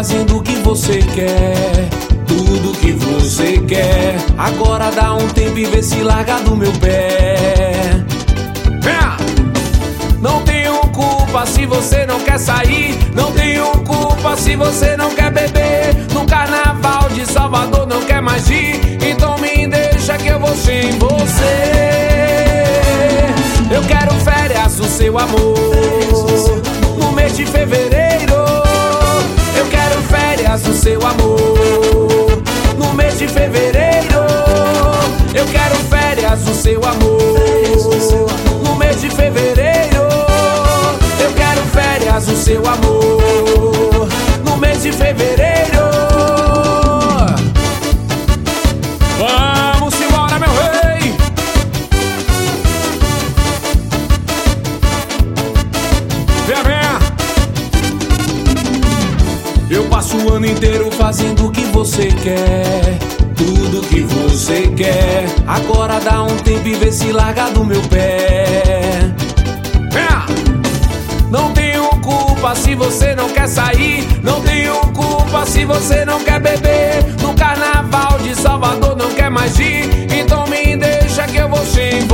fazendo o que você quer, tudo que você quer. Agora dá um tempo e vê se larga do meu pé. Não tenho culpa se você não quer sair, não tenho culpa se você não quer beber. No carnaval de Salvador não quer mais ir, então me deixa que eu vou sem você. Eu quero férias do seu amor, no mês de fevereiro. Eu quero férias do seu amor, no mês de fevereiro. Eu quero férias do seu amor, no mês de fevereiro. Eu quero férias do seu amor, no mês de fevereiro. Vamos embora, meu rei. Vem. Eu passo o ano inteiro fazendo o que você quer, tudo que você quer. Agora dá um tempo e vê se larga do meu pé. Não tenho culpa se você não quer sair, não tenho culpa se você não quer beber. No carnaval de Salvador não quer mais ir, então me deixa que eu vou sem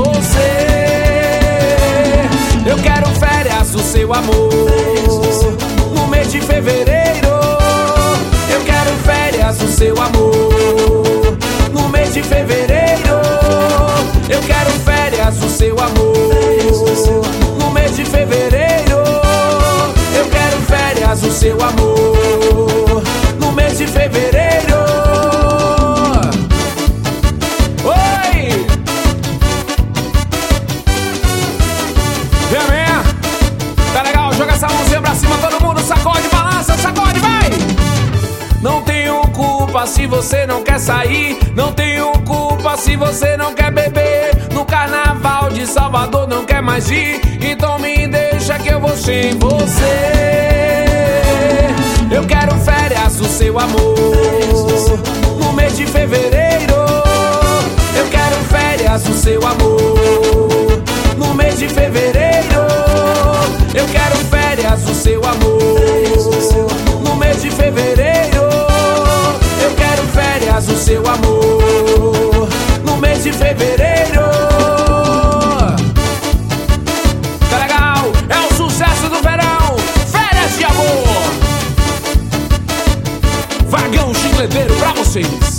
você. Eu quero férias do seu amor, no mês de fevereiro. Eu quero férias do seu amor, no mês de fevereiro. Eu quero férias do seu amor, no mês de fevereiro. Eu quero férias do seu amor, no mês de fevereiro. Oi! Vem. Tá legal? Joga essa mãozinha pra cima, todo mundo sacode, balança, sacode, vai! Não tenho culpa se você não quer sair, não tenho culpa se você não quer beber. No carnaval de Salvador não quer mais ir, então me deixa que eu vou sem você. Eu quero férias do seu amor, no mês de fevereiro. Eu quero férias do seu amor, no mês de fevereiro. Eu quero férias do seu amor, no mês de fevereiro. Eu quero férias do seu amor, no mês de fevereiro. Tá legal? É o sucesso do verão, férias de amor. Vagão chicleteiro pra vocês.